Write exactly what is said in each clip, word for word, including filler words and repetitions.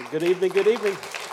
Good evening, good evening.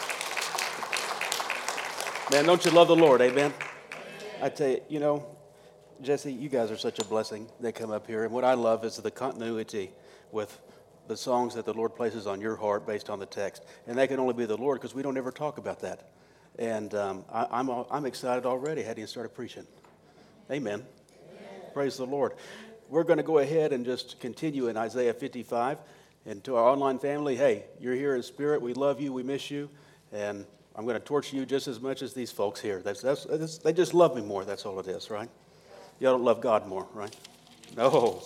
Man, don't you love the Lord, amen? I tell you, you know, Jesse, you guys are such a blessing that come up here. And what I love is the continuity with the songs that the Lord places on your heart based on the text. And that can only be the Lord because we don't ever talk about that. And um, I, I'm I'm excited already. How do you start preaching? Amen. Amen. Praise the Lord. We're going to go ahead and just continue in Isaiah fifty-five. And to our online family, hey, you're here in spirit. We love you. We miss you. And I'm going to torture you just as much as these folks here. That's, that's, that's, they just love me more. That's all it is, right? Y'all don't love God more, right? No.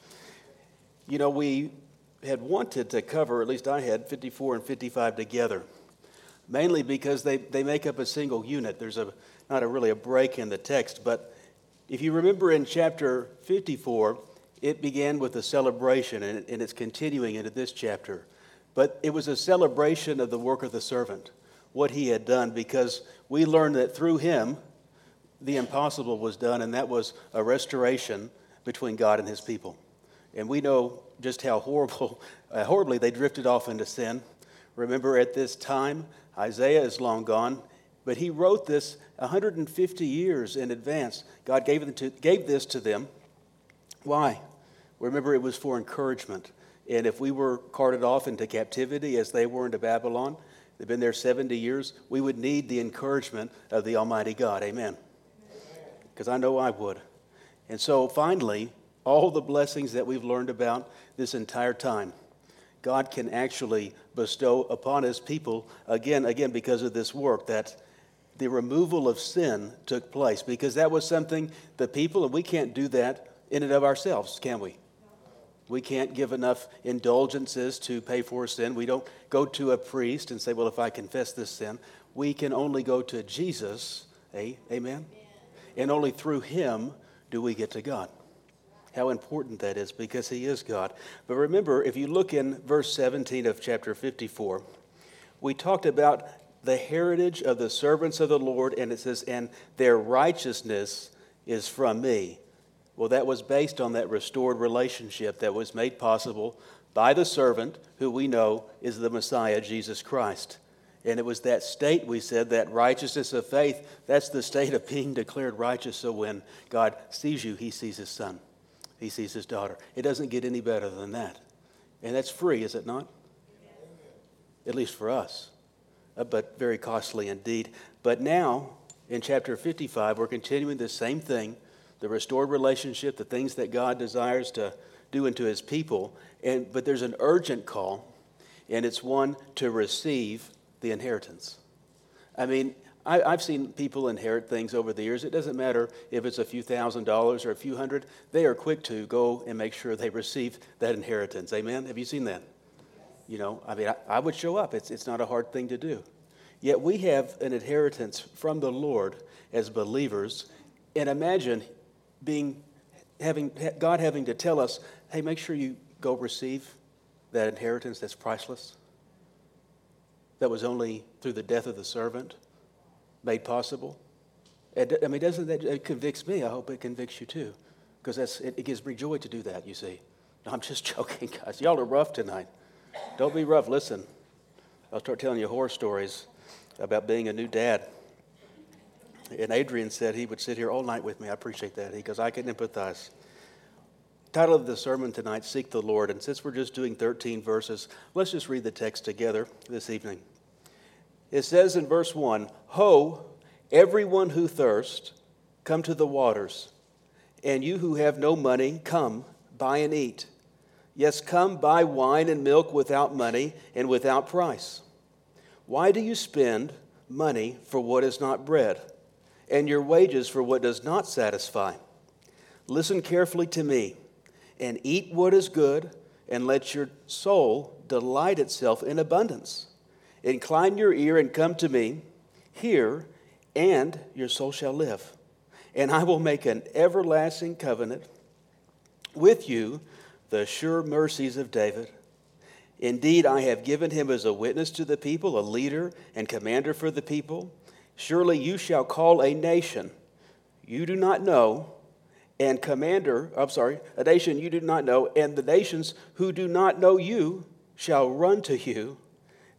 You know, we had wanted to cover, at least I had, fifty-four and fifty-five together, mainly because they, they make up a single unit. There's a not a really a break in the text, but if you remember in chapter fifty-four, it began with a celebration, and, and it's continuing into this chapter. But it was a celebration of the work of the servant, what he had done, because we learned that through him, the impossible was done, and that was a restoration between God and his people. And we know just how horrible, uh, horribly they drifted off into sin. Remember, at this time, Isaiah is long gone, but he wrote this one hundred fifty years in advance. God gave, it to, gave this to them. Why? Remember, it was for encouragement. And if we were carted off into captivity as they were into Babylon, they've been there seventy years, we would need the encouragement of the Almighty God. Amen. Because I know I would. And so finally, all the blessings that we've learned about this entire time, God can actually bestow upon his people, again, again, because of this work, that the removal of sin took place. Because that was something the people, and we can't do that in and of ourselves, can we? We can't give enough indulgences to pay for sin. We don't go to a priest and say, well, if I confess this sin. We can only go to Jesus, eh? Amen? And only through him do we get to God. How important that is, because he is God. But remember, if you look in verse seventeen of chapter fifty-four, we talked about the heritage of the servants of the Lord, and it says, and their righteousness is from me. Well, that was based on that restored relationship that was made possible by the servant, who we know is the Messiah, Jesus Christ. And it was that state, we said, that righteousness of faith, that's the state of being declared righteous. So when God sees you, he sees his son. He sees his daughter. It doesn't get any better than that. And that's free, is it not? At least for us. Uh, but very costly indeed. But now, in chapter fifty-five, we're continuing the same thing. The restored relationship, the things that God desires to do into his people. And but there's an urgent call, and it's one to receive the inheritance. I mean, I, I've seen people inherit things over the years. It doesn't matter if it's a few thousand dollars or a few hundred. They are quick to go and make sure they receive that inheritance. Amen? Have you seen that? You know, I mean, I, I would show up. It's, it's not a hard thing to do. Yet we have an inheritance from the Lord as believers. And imagine being, having God having to tell us, hey, make sure you go receive that inheritance that's priceless, that was only through the death of the servant made possible. It, I mean, doesn't that, it convicts me. I hope it convicts you too, because that's it, it gives me joy to do that, you see. No, I'm just joking, guys. Y'all are rough tonight. Don't be rough. Listen, I'll start telling you horror stories about being a new dad. And Adrian said he would sit here all night with me. I appreciate that. He goes, I can empathize. Title of the sermon tonight, Seek the Lord. And since we're just doing thirteen verses, let's just read the text together this evening. It says in verse one, Ho, everyone who thirsts, come to the waters. And you who have no money, come, buy and eat. Yes, come, buy wine and milk without money and without price. Why do you spend money for what is not bread, and your wages for what does not satisfy? Listen carefully to me, and eat what is good, and let your soul delight itself in abundance. Incline your ear and come to me. Hear, and your soul shall live. And I will make an everlasting covenant with you, the sure mercies of David. Indeed, I have given him as a witness to the people, a leader and commander for the people. Surely you shall call a nation you do not know, and commander, I'm sorry, a nation you do not know, and the nations who do not know you shall run to you,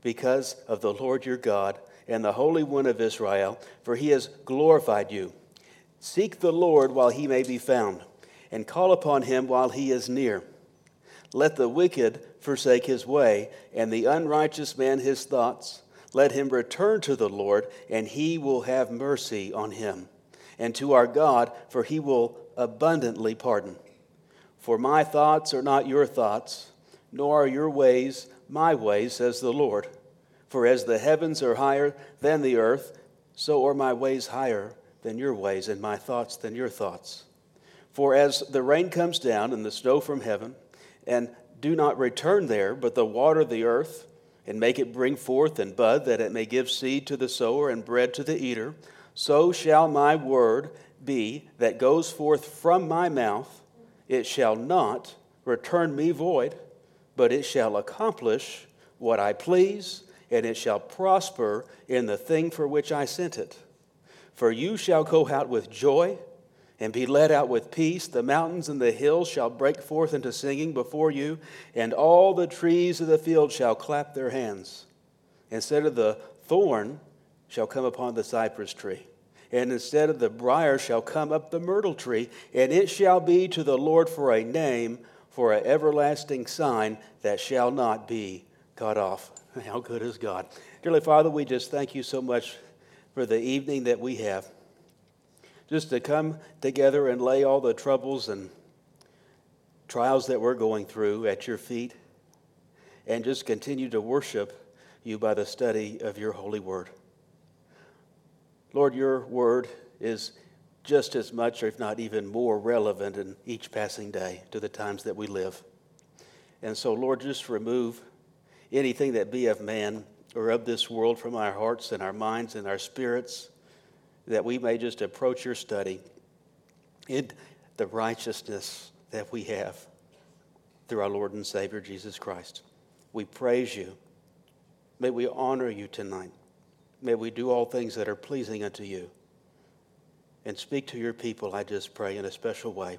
because of the Lord your God and the Holy One of Israel, for he has glorified you. Seek the Lord while he may be found, and call upon him while he is near. Let the wicked forsake his way, and the unrighteous man his thoughts. Let him return to the Lord, and he will have mercy on him, and to our God, for he will abundantly pardon. For my thoughts are not your thoughts, nor are your ways my ways, says the Lord. For as the heavens are higher than the earth, so are my ways higher than your ways, and my thoughts than your thoughts. For as the rain comes down and the snow from heaven, and do not return there, but the water the earth, and make it bring forth and bud, that it may give seed to the sower and bread to the eater, so shall my word be that goes forth from my mouth. It shall not return me void, but it shall accomplish what I please, and it shall prosper in the thing for which I sent it. For you shall go out with joy, and be led out with peace. The mountains and the hills shall break forth into singing before you, and all the trees of the field shall clap their hands. Instead of the thorn shall come upon the cypress tree, and instead of the briar shall come up the myrtle tree, and it shall be to the Lord for a name, for an everlasting sign that shall not be cut off. How good is God? Dearly Father, we just thank you so much for the evening that we have, just to come together and lay all the troubles and trials that we're going through at your feet, and just continue to worship you by the study of your holy word. Lord, your word is just as much, or if not even more, relevant in each passing day to the times that we live. And so, Lord, just remove anything that be of man or of this world from our hearts and our minds and our spirits, that we may just approach your study in the righteousness that we have through our Lord and Savior, Jesus Christ. We praise you. May we honor you tonight. May we do all things that are pleasing unto you. And speak to your people, I just pray, in a special way,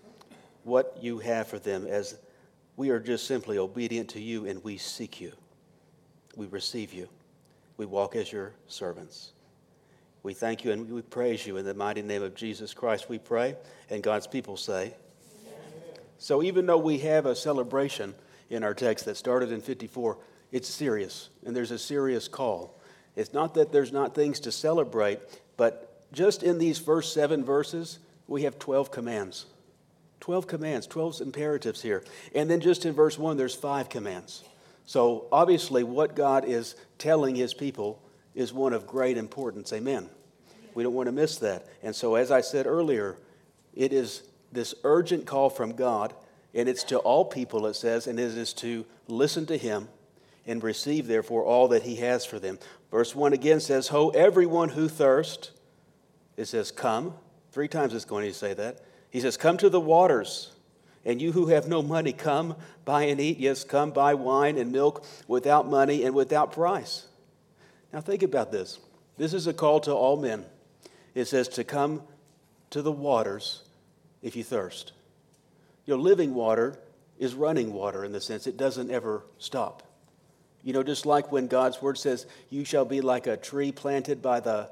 what you have for them, as we are just simply obedient to you and we seek you. We receive you. We walk as your servants. We thank you and we praise you in the mighty name of Jesus Christ, we pray. And God's people say, amen. So even though we have a celebration in our text that started in fifty-four, it's serious, and there's a serious call. It's not that there's not things to celebrate, but just in these first seven verses, we have twelve commands. twelve commands, twelve imperatives here. And then just in verse one, there's five commands. So obviously what God is telling his people is one of great importance. Amen. We don't want to miss that. And so as I said earlier, it is this urgent call from God, and it's to all people, it says, and it is to listen to him and receive, therefore, all that he has for them. Verse one again says, Ho, everyone who thirsts, it says, come. Three times it's going to say that. He says, come to the waters. And you who have no money, come, buy and eat. Yes, come, buy wine and milk without money and without price. Now think about this. This is a call to all men. It says to come to the waters if you thirst. You know, living water is running water in the sense it doesn't ever stop. You know, just like when God's word says, you shall be like a tree planted by the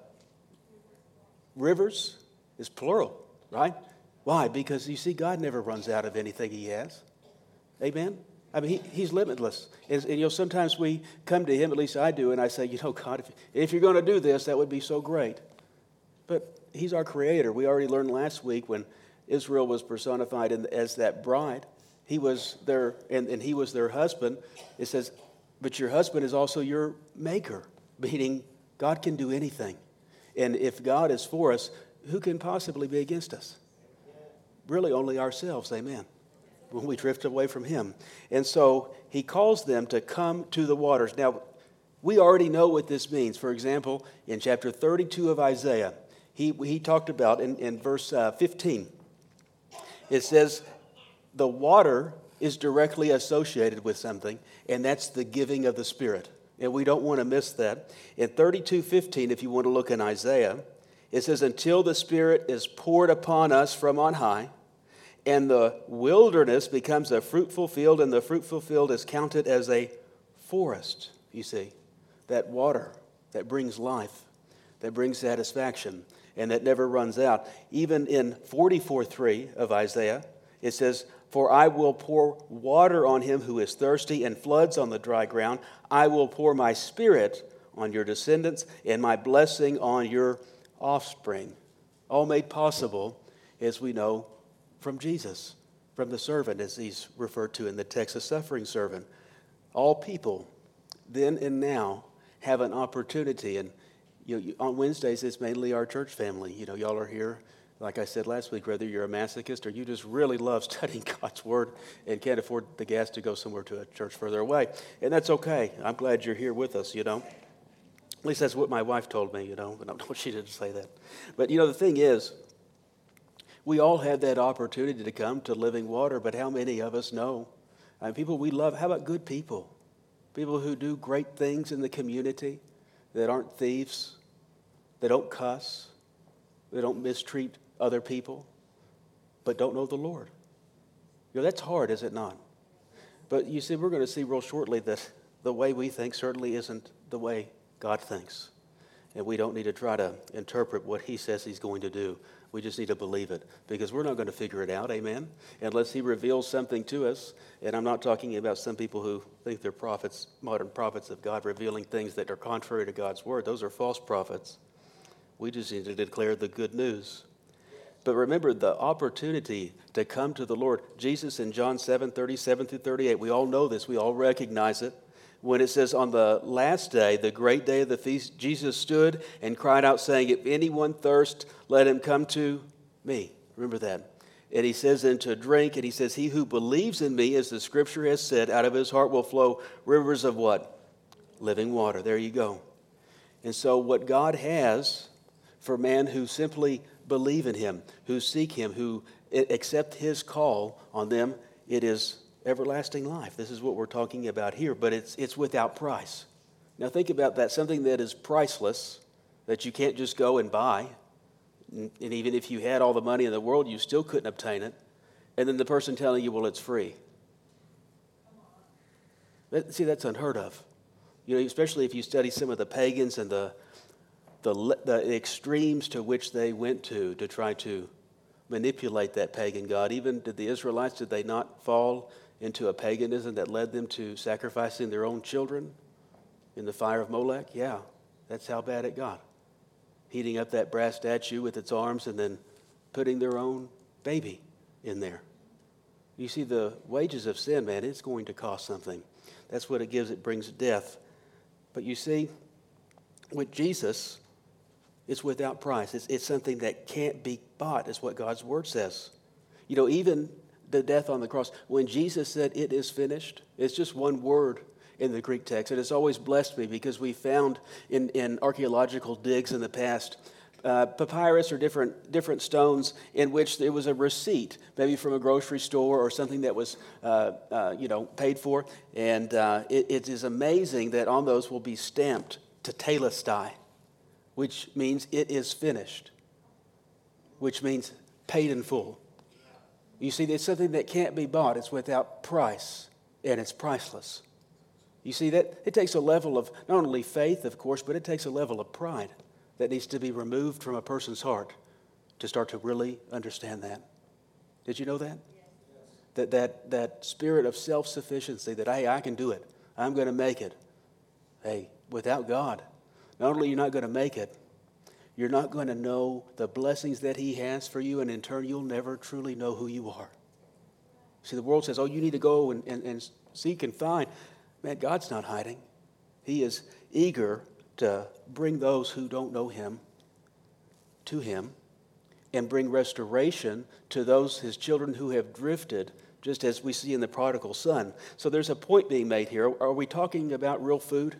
rivers, is plural, right? Why? Because you see, God never runs out of anything he has. Amen? I mean, he, he's limitless. And, and, you know, sometimes we come to him, at least I do, and I say, you know, God, if, if you're going to do this, that would be so great. But he's our creator. We already learned last week when Israel was personified in, as that bride. He was their, and, and he was their husband. It says, but your husband is also your maker, meaning God can do anything. And if God is for us, who can possibly be against us? Really only ourselves, amen, when we drift away from him. And so he calls them to come to the waters. Now, we already know what this means. For example, in chapter thirty-two of Isaiah, he, he talked about in, in verse uh, fifteen, it says, the water is directly associated with something, and that's the giving of the Spirit. And we don't want to miss that. In thirty-two fifteen, if you want to look in Isaiah, it says, until the Spirit is poured upon us from on high, and the wilderness becomes a fruitful field, and the fruitful field is counted as a forest, you see. that water that brings life, that brings satisfaction, and that never runs out. Even in forty-four three of Isaiah, it says, "For I will pour water on him who is thirsty and floods on the dry ground. I will pour my spirit on your descendants and my blessing on your offspring." All made possible, as we know, from Jesus, from the servant, as he's referred to in the text, a suffering servant. All people, then and now, have an opportunity. And you know, you, on Wednesdays, it's mainly our church family. You know, y'all are here, like I said last week, whether you're a masochist or you just really love studying God's Word and can't afford the gas to go somewhere to a church further away. And that's okay. I'm glad you're here with us, you know. At least that's what my wife told me, you know, but I don't want she didn't say that. But, you know, the thing is, we all have that opportunity to come to living water, but how many of us know? I mean, people we love, how about good people? People who do great things in the community, that aren't thieves, that don't cuss, that don't mistreat other people, but don't know the Lord. You know, that's hard, is it not? But you see, we're going to see real shortly that the way we think certainly isn't the way God thinks. And we don't need to try to interpret what he says he's going to do. We just need to believe it, because we're not going to figure it out, amen, unless he reveals something to us. And I'm not talking about some people who think they're prophets, modern prophets of God, revealing things that are contrary to God's word. Those are false prophets. We just need to declare the good news. But remember the opportunity to come to the Lord. Jesus in John seven, thirty-seven through thirty-eight, we all know this, we all recognize it. When it says, on the last day, the great day of the feast, Jesus stood and cried out, saying, "If anyone thirst, let him come to me." Remember that. And he says, "And to drink," and he says, "He who believes in me, as the scripture has said, out of his heart will flow rivers of" what? Living water. There you go. And so what God has for man who simply believe in him, who seek him, who accept his call on them, it is everlasting life. This is what we're talking about here, but it's it's without price. Now think about that, something that is priceless, that you can't just go and buy, and even if you had all the money in the world, you still couldn't obtain it, and then the person telling you, well, it's free. That, see, that's unheard of. You know, especially if you study some of the pagans and the, the, the extremes to which they went to to try to manipulate that pagan god. Even did the Israelites, did they not fall into a paganism that led them to sacrificing their own children in the fire of Molech? Yeah, that's how bad it got. Heating up that brass statue with its arms and then putting their own baby in there. You see, the wages of sin, man, it's going to cost something. That's what it gives. It brings death. But you see, with Jesus, it's without price. It's, it's something that can't be bought, is what God's word says. You know, even the death on the cross, when Jesus said, "It is finished," it's just one word in the Greek text. And it's always blessed me, because we found in, in archaeological digs in the past uh, papyrus or different different stones in which there was a receipt, maybe from a grocery store or something that was uh, uh, you know paid for. And uh, it, it is amazing that on those will be stamped tetelestai, which means it is finished, which means paid in full. You see, it's something that can't be bought. It's without price, and it's priceless. You see, that it takes a level of not only faith, of course, but it takes a level of pride that needs to be removed from a person's heart to start to really understand that. Did you know that? Yes. That that that spirit of self-sufficiency, that, hey, I can do it. I'm going to make it. Hey, without God, not only are you not going to make it, you're not going to know the blessings that he has for you, and in turn, you'll never truly know who you are. See, the world says, oh, you need to go and, and, and seek and find. Man, God's not hiding. He is eager to bring those who don't know him to him and bring restoration to those, his children, who have drifted, just as we see in the prodigal son. So there's a point being made here. Are we talking about real food?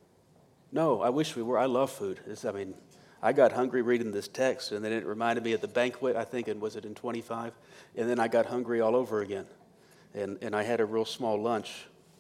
No, I wish we were. I love food. It's, I mean... I got hungry reading this text, and then it reminded me of the banquet, I think, and was it in twenty-five? And then I got hungry all over again, and, and I had a real small lunch.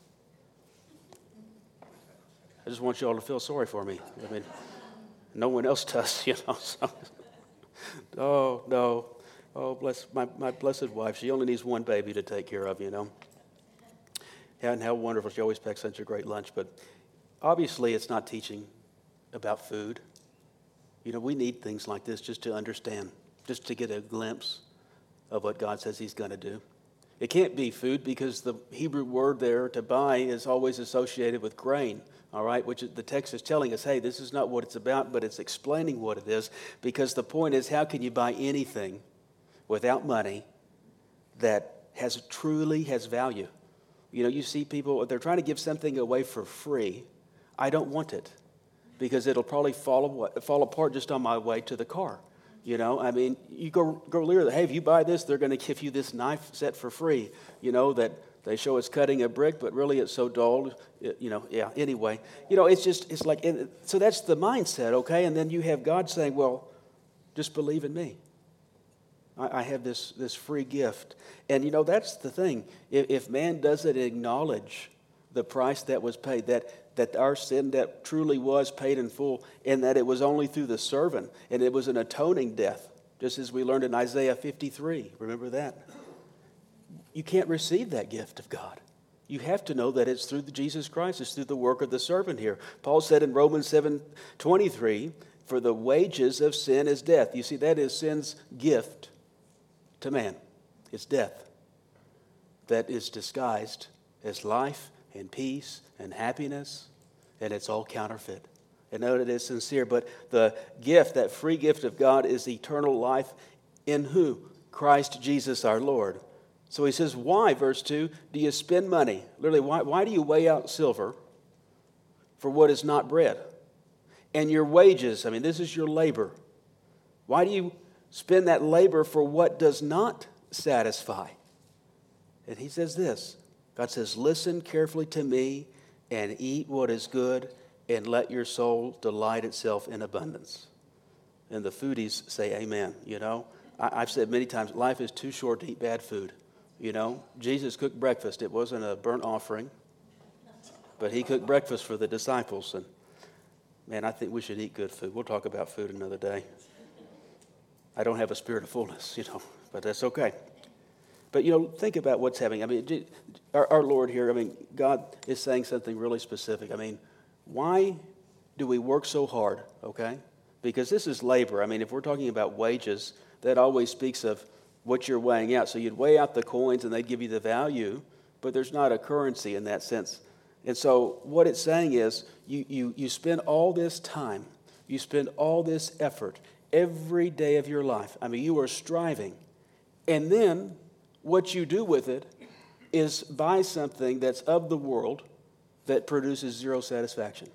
I just want you all to feel sorry for me. I mean, no one else does, you know. So. Oh, no. Oh, bless my, my blessed wife. She only needs one baby to take care of, you know. And how wonderful. She always packs such a great lunch, but obviously it's not teaching about food. You know, we need things like this just to understand, just to get a glimpse of what God says he's going to do. It can't be food because the Hebrew word there to buy is always associated with grain, all right, which the text is telling us, hey, this is not what it's about, but it's explaining what it is, because the point is, how can you buy anything without money that has truly has value? You know, you see people, they're trying to give something away for free. I don't want it because it'll probably fall, away, fall apart just on my way to the car. You know, I mean, you go go near, hey, if you buy this, they're going to give you this knife set for free. You know, that they show it's cutting a brick, but really it's so dull. It, you know, yeah, anyway. You know, it's just, it's like, so that's the mindset, okay? And then you have God saying, well, just believe in me. I, I have this, this free gift. And, you know, that's the thing. If, if man doesn't acknowledge the price that was paid, that that our sin debt truly was paid in full, and that it was only through the servant, and it was an atoning death, just as we learned in Isaiah fifty-three. Remember that? You can't receive that gift of God. You have to know that it's through Jesus Christ. It's through the work of the servant here. Paul said in Romans seven twenty-three, for the wages of sin is death. You see, that is sin's gift to man. It's death that is disguised as life and peace and happiness, and it's all counterfeit. And know it is sincere, but the gift, that free gift of God, is eternal life in who? Christ Jesus our Lord. So he says, why, verse two, do you spend money? Literally, why, why do you weigh out silver for what is not bread? And your wages, I mean, this is your labor. Why do you spend that labor for what does not satisfy? And he says this, God says, listen carefully to me and eat what is good, and let your soul delight itself in abundance. And the foodies say amen. You know, I, I've said many times, life is too short to eat bad food. You know, Jesus cooked breakfast. It wasn't a burnt offering, but he cooked breakfast for the disciples. And man, I think we should eat good food. We'll talk about food another day. I don't have a spirit of fullness, you know, but that's okay. But, you know, think about what's happening. I mean, our, our Lord here, I mean, God is saying something really specific. I mean, why do we work so hard, okay? Because this is labor. I mean, if we're talking about wages, that always speaks of what you're weighing out. So you'd weigh out the coins and they'd give you the value, but there's not a currency in that sense. And so what it's saying is you, you, you spend all this time, you spend all this effort every day of your life. I mean, you are striving. And then what you do with it is buy something that's of the world that produces zero satisfaction.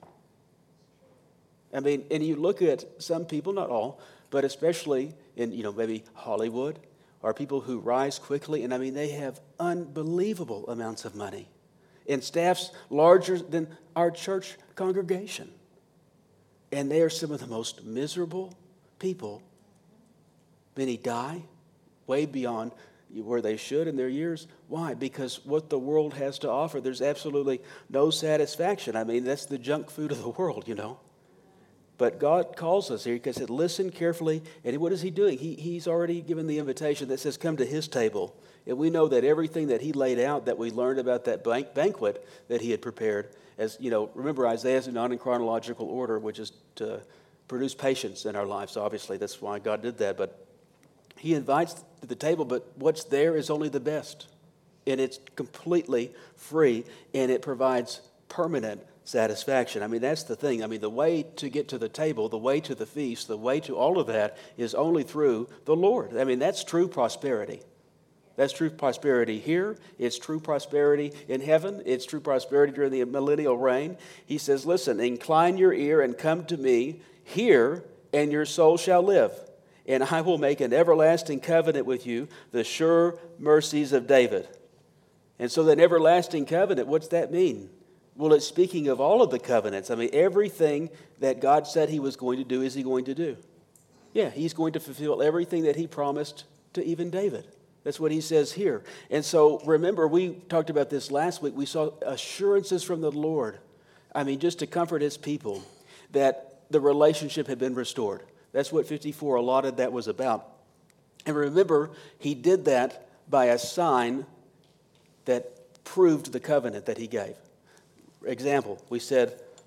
I mean, and you look at some people, not all, but especially in, you know, maybe Hollywood, or people who rise quickly, and I mean, they have unbelievable amounts of money, and staffs larger than our church congregation. And they are some of the most miserable people. Many die way beyond where they should in their years. Why? Because what the world has to offer, there's absolutely no satisfaction. I mean, that's the junk food of the world, you know. But God calls us here because he said, listen carefully. And what is he doing? He, he's already given the invitation that says, come to his table. And we know that everything that he laid out, that we learned about that bank, banquet that he had prepared, as you know, remember, Isaiah is not in chronological order, which is to produce patience in our lives. Obviously, that's why God did that. But he invites to the table, but what's there is only the best. And it's completely free, and it provides permanent satisfaction. I mean, that's the thing. I mean, the way to get to the table, the way to the feast, the way to all of that is only through the Lord. I mean, that's true prosperity. That's true prosperity here. It's true prosperity in heaven. It's true prosperity during the millennial reign. He says, listen, incline your ear and come to me, hear, and your soul shall live. And I will make an everlasting covenant with you, the sure mercies of David. And so that everlasting covenant, what's that mean? Well, it's speaking of all of the covenants. I mean, everything that God said he was going to do, is he going to do? Yeah, he's going to fulfill everything that he promised to even David. That's what he says here. And so, remember, we talked about this last week. We saw assurances from the Lord. I mean, just to comfort his people, that the relationship had been restored. That's what fifty-four, a lot of that was about. And remember, he did that by a sign that proved the covenant that he gave. Example, we said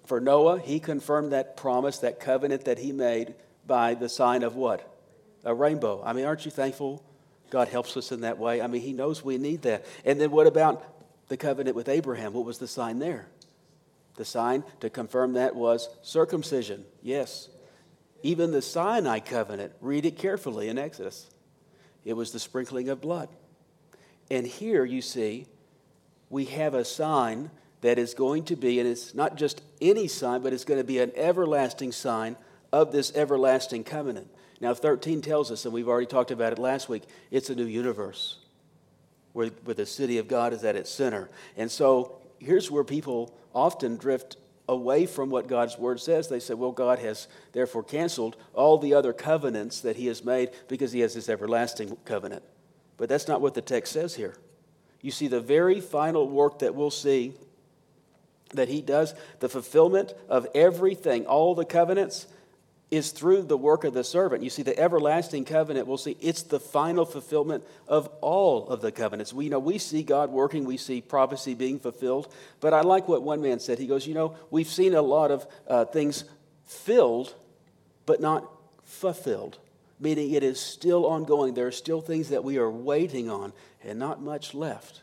For Noah, he confirmed that promise, that covenant that he made by the sign of what? A rainbow. I mean, aren't you thankful God helps us in that way? I mean, he knows we need that. And then what about the covenant with Abraham? What was the sign there? The sign to confirm that was circumcision. Yes. Even the Sinai covenant, read it carefully in Exodus. It was the sprinkling of blood. And here you see, we have a sign that is going to be, and it's not just any sign, but it's going to be an everlasting sign of this everlasting covenant. Now, thirteen tells us, and we've already talked about it last week, it's a new universe where, where the city of God is at its center. And so here's where people often drift away from what God's word says. They say, well, God has therefore canceled all the other covenants that he has made because he has this everlasting covenant. But that's not what the text says here. You see, the very final work that we'll see that he does, the fulfillment of everything, all the covenants, is through the work of the servant. You see, the everlasting covenant, we'll see, it's the final fulfillment of all of the covenants. We know we see God working, we see prophecy being fulfilled, but I like what one man said. He goes, you know, we've seen a lot of uh, things filled, but not fulfilled, meaning it is still ongoing. There are still things that we are waiting on, and not much left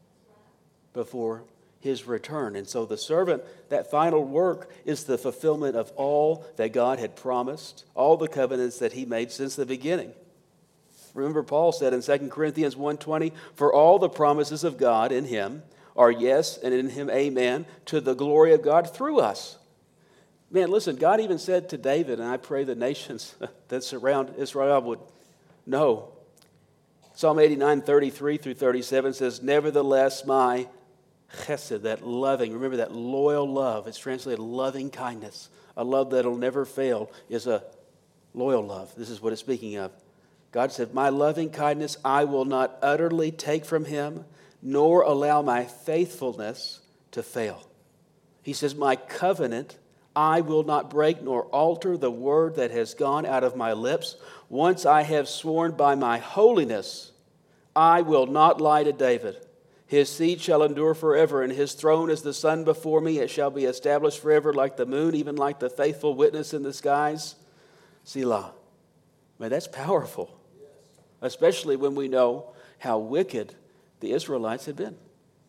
before his return. And so the servant, that final work is the fulfillment of all that God had promised, all the covenants that he made since the beginning. Remember, Paul said in Second Corinthians one twenty, for all the promises of God in him are yes, and in him amen, to the glory of God through us. Man, listen, God even said to David, and I pray the nations that surround Israel would know. Psalm eighty-nine, thirty-three through thirty-seven says, nevertheless, my chesed, that loving, remember that loyal love, it's translated loving kindness. A love that'll never fail is a loyal love. This is what it's speaking of. God said, my loving kindness I will not utterly take from him, nor allow my faithfulness to fail. He says, my covenant I will not break nor alter the word that has gone out of my lips. Once I have sworn by my holiness, I will not lie to David. His seed shall endure forever, and his throne is the sun before me. It shall be established forever like the moon, even like the faithful witness in the skies. Selah. Man, that's powerful. Especially when we know how wicked the Israelites had been.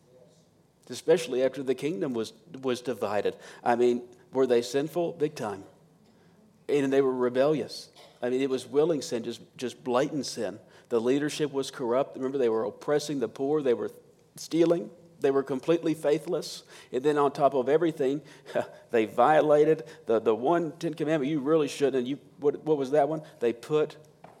Especially after the kingdom was, was divided. I mean, were they sinful? Big time. And they were rebellious. I mean, it was willing sin, just, just blatant sin. The leadership was corrupt. Remember, they were oppressing the poor. They were stealing. They were completely faithless. And then on top of everything, they violated the, the one Ten Commandment you really shouldn't. And you, what, what was that one? They put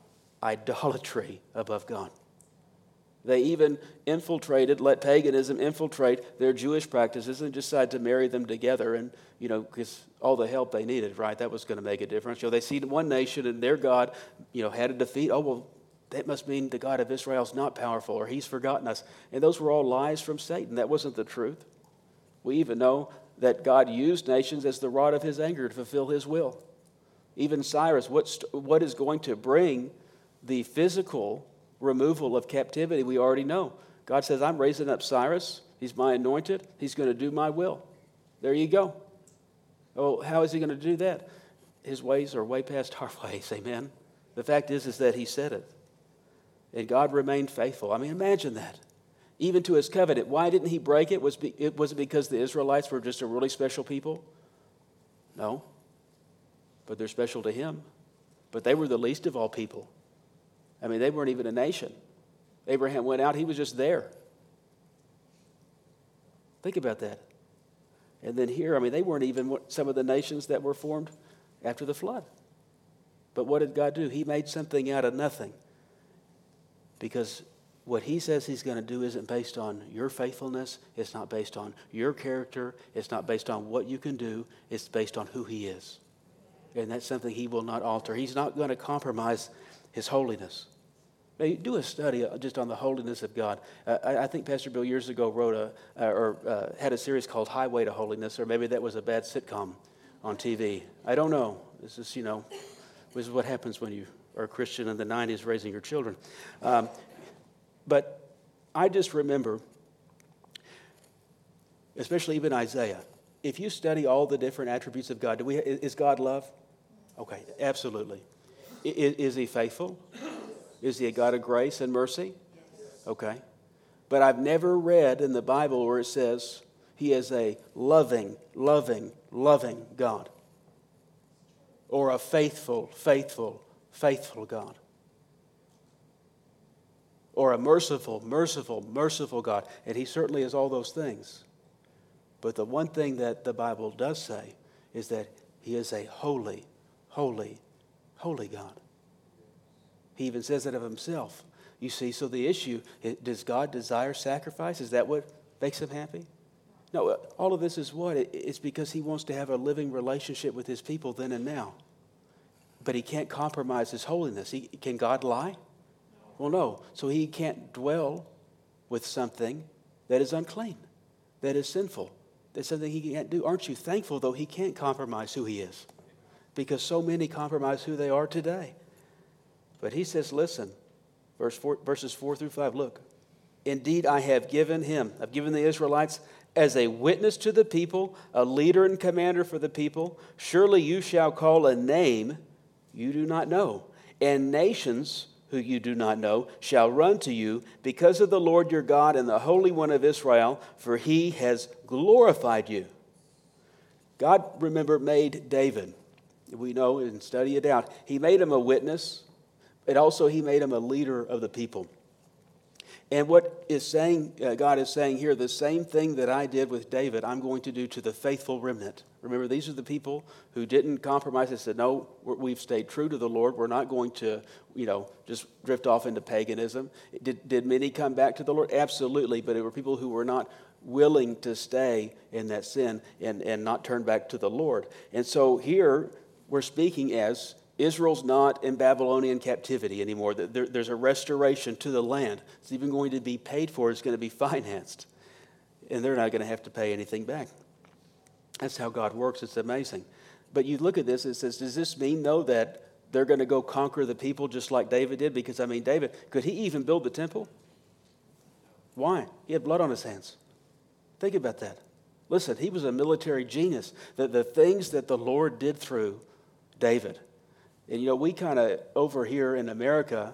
idolatry above God. They even infiltrated, let paganism infiltrate their Jewish practices and decided to marry them together. And, you know, because all the help they needed, right? That was going to make a difference. You know, they see one nation and their God, you know, had a defeat. Oh, well, that must mean the God of Israel is not powerful or he's forgotten us. And those were all lies from Satan. That wasn't the truth. We even know that God used nations as the rod of his anger to fulfill his will. Even Cyrus, what's, what is going to bring the physical removal of captivity, we already know. God says, I'm raising up Cyrus. He's my anointed. He's going to do my will. There you go. Oh, how is he going to do that? His ways are way past our ways, amen? The fact is, is that he said it. And God remained faithful. I mean, imagine that. Even to his covenant. Why didn't he break it? Was, be, it, was it because the Israelites were just a really special people? No. But they're special to him. But they were the least of all people. I mean, they weren't even a nation. Abraham went out, he was just there. Think about that. And then here, I mean, they weren't even some of the nations that were formed after the flood. But what did God do? He made something out of nothing. Because what he says he's going to do isn't based on your faithfulness. It's not based on your character. It's not based on what you can do. It's based on who he is. And that's something he will not alter. He's not going to compromise his holiness. Now, you do a study just on the holiness of God. Uh, I, I think Pastor Bill years ago wrote a, uh, or uh, had a series called Highway to Holiness, or maybe that was a bad sitcom on T V. I don't know. This is, you know, this is what happens when you are a Christian in the nineties raising your children. Um, but I just remember, especially even Isaiah, if you study all the different attributes of God, do we, is God love? Okay, absolutely. Is, is he faithful? Is he a God of grace and mercy? Okay. But I've never read in the Bible where it says he is a loving, loving, loving God. Or a faithful, faithful, faithful God. Or a merciful, merciful, merciful God. And he certainly is all those things. But the one thing that the Bible does say is that he is a holy, holy, holy God. He even says that of himself. You see, so the issue, does God desire sacrifice? Is that what makes him happy? No, all of this is what? It's because he wants to have a living relationship with his people then and now. But he can't compromise his holiness. He, can God lie? Well, no. So he can't dwell with something that is unclean, that is sinful. That's something he can't do. Aren't you thankful, though, he can't compromise who he is? Because so many compromise who they are today. But he says, listen, verse four, verses four through five, look. Indeed, I have given him, I've given the Israelites as a witness to the people, a leader and commander for the people. Surely you shall call a name you do not know, and nations who you do not know shall run to you because of the Lord your God and the Holy One of Israel, for he has glorified you. God, remember, made David. We know and study it out. He made him a witness, and also he made him a leader of the people. And what is saying, uh, God is saying here, the same thing that I did with David, I'm going to do to the faithful remnant. Remember, these are the people who didn't compromise. They said, no, we've stayed true to the Lord. We're not going to, you know, just drift off into paganism. Did, did many come back to the Lord? Absolutely. But it were people who were not willing to stay in that sin and, and not turn back to the Lord. And so here we're speaking as Israel's not in Babylonian captivity anymore. There, there's a restoration to the land. It's even going to be paid for. It's going to be financed. And they're not going to have to pay anything back. That's how God works. It's amazing. But you look at this, it says, does this mean, though, that they're going to go conquer the people just like David did? Because, I mean, David, could he even build the temple? Why? He had blood on his hands. Think about that. Listen, he was a military genius. The, the things that the Lord did through David. And, you know, we kind of, over here in America,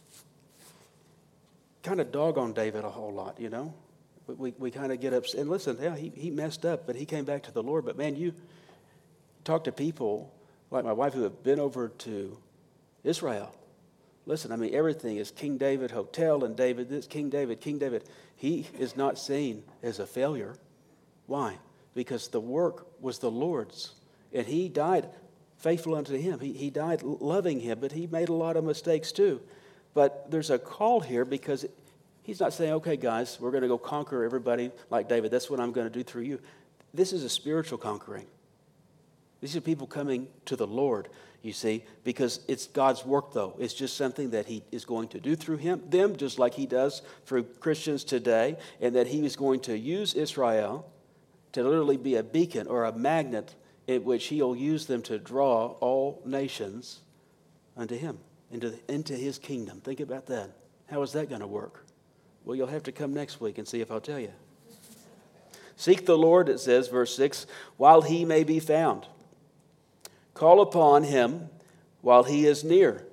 kind of dog on David a whole lot, you know. We, we, we kind of get upset. And listen, yeah, he, he messed up, but he came back to the Lord. But, man, you talk to people like my wife who have been over to Israel. Listen, I mean, everything is King David Hotel and David this, King David, King David. He is not seen as a failure. Why? Because the work was the Lord's. And he died faithful unto him. He, he died loving him, but he made a lot of mistakes too. But there's a call here because he's not saying, okay, guys, we're going to go conquer everybody like David. That's what I'm going to do through you. This is a spiritual conquering. These are people coming to the Lord, you see, because it's God's work, though. It's just something that he is going to do through him, them, just like he does through Christians today, and that he is going to use Israel to literally be a beacon or a magnet in which he'll use them to draw all nations unto him, into, into his kingdom. Think about that. How is that going to work? Well, you'll have to come next week and see if I'll tell you. Seek the Lord, it says, verse six, while he may be found. Call upon him while he is near.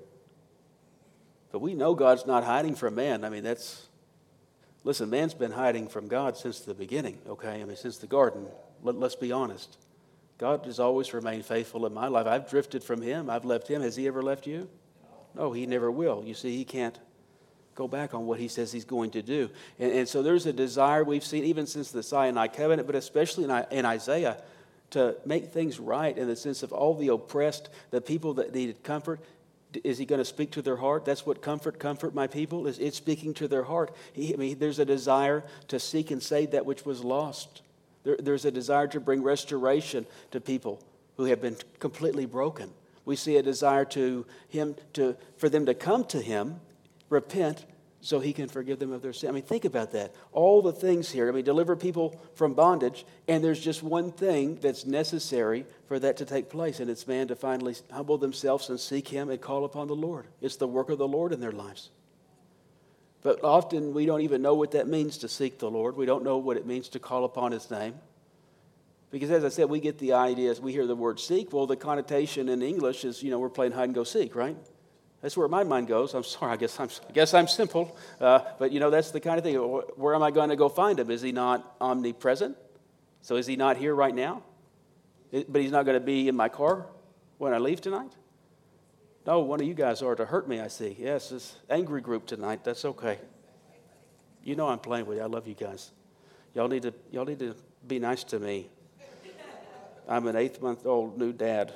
But we know God's not hiding from man. I mean, that's, listen, man's been hiding from God since the beginning, okay? I mean, since the garden. Let, let's be honest. God has always remained faithful in my life. I've drifted from him. I've left him. Has he ever left you? No, he never will. You see, he can't go back on what he says he's going to do. And, and so there's a desire we've seen even since the Sinai covenant, but especially in, in Isaiah, to make things right in the sense of all the oppressed, the people that needed comfort. Is he going to speak to their heart? That's what comfort, comfort my people is. It's speaking to their heart. He, I mean, there's a desire to seek and save that which was lost. There, there's a desire to bring restoration to people who have been completely broken. We see a desire to him to for them to come to him, repent, so he can forgive them of their sin. I mean, think about that. All the things here. I mean, deliver people from bondage, and there's just one thing that's necessary for that to take place, and it's man to finally humble themselves and seek him and call upon the Lord. It's the work of the Lord in their lives. But often we don't even know what that means to seek the Lord. We don't know what it means to call upon his name. Because as I said, we get the ideas, we hear the word seek. Well, the connotation in English is, you know, we're playing hide and go seek, right? That's where my mind goes. I'm sorry, I guess I'm, I guess I'm simple. Uh, but, you know, that's the kind of thing. Where am I going to go find him? Is he not omnipresent? So is he not here right now? It, but he's not going to be in my car when I leave tonight? No, one of you guys are to hurt me, I see. Yes, this angry group tonight. That's okay. You know I'm playing with you. I love you guys. Y'all need to, y'all need to be nice to me. I'm an eight-month-old new dad.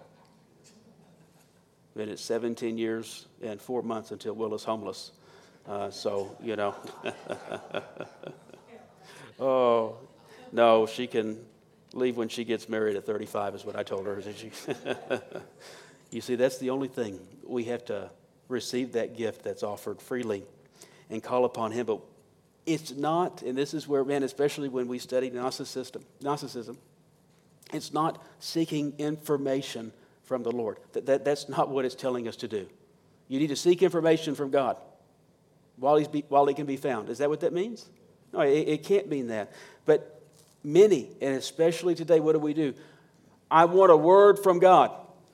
Been at seventeen years and four months until Will is homeless. Uh, so, you know. Oh, no, she can leave when she gets married at thirty-five is what I told her. You see, that's the only thing. We have to receive that gift that's offered freely and call upon him. But it's not, and this is where, man, especially when we study Gnosticism, Gnosticism, it's not seeking information from the Lord. That, that, that's not what it's telling us to do. You need to seek information from God while, he's be, while he can be found. Is that what that means? No, it, it can't mean that. But many, and especially today, what do we do? I want a word from God.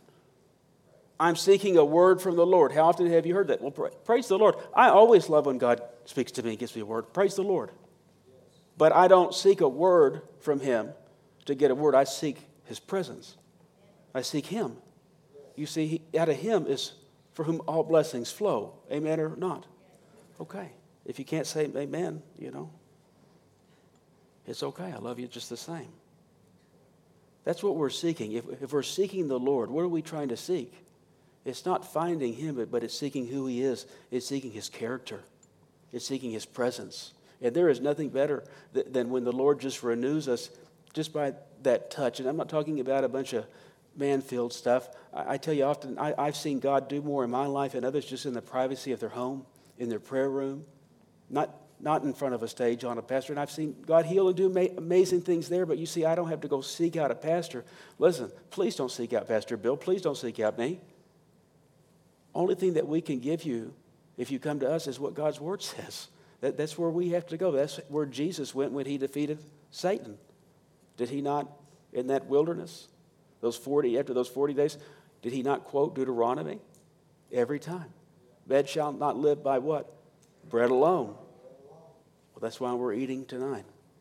I'm seeking a word from the Lord. How often have you heard that? Well, pra- praise the Lord. I always love when God speaks to me and gives me a word. Praise the Lord. But I don't seek a word from him to get a word. I seek his presence. I seek him. You see, he, out of him is for whom all blessings flow. Amen or not? Okay. If you can't say amen, you know, it's okay. I love you just the same. That's what we're seeking. If, if we're seeking the Lord, what are we trying to seek? It's not finding him, but it's seeking who he is. It's seeking his character. It's seeking his presence. And there is nothing better th- than when the Lord just renews us just by that touch. And I'm not talking about a bunch of man-filled stuff. I, I tell you often, I, I've seen God do more in my life than others just in the privacy of their home, in their prayer room, not not in front of a stage on a pastor. And I've seen God heal and do ma- amazing things there, but you see, I don't have to go seek out a pastor. Listen, please don't seek out Pastor Bill. Please don't seek out me. Only thing that we can give you if you come to us is what God's word says. That, that's where we have to go. That's where Jesus went when he defeated Satan. Did he not, in that wilderness, those forty, after those forty days, did he not quote Deuteronomy? Every time. Man shall not live by what? Bread alone. Well, that's why we're eating tonight.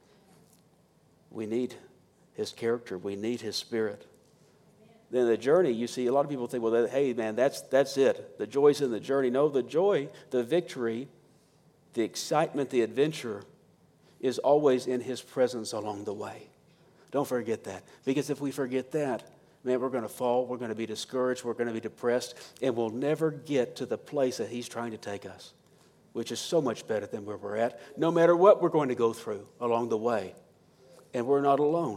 We need his character. We need his spirit. Then the journey, you see, a lot of people think, well, hey, man, that's that's it. The joy's in the journey. No, the joy, the victory, the excitement, the adventure is always in his presence along the way. Don't forget that. Because if we forget that, man, we're going to fall, we're going to be discouraged, we're going to be depressed, and we'll never get to the place that he's trying to take us, which is so much better than where we're at, no matter what we're going to go through along the way. And we're not alone.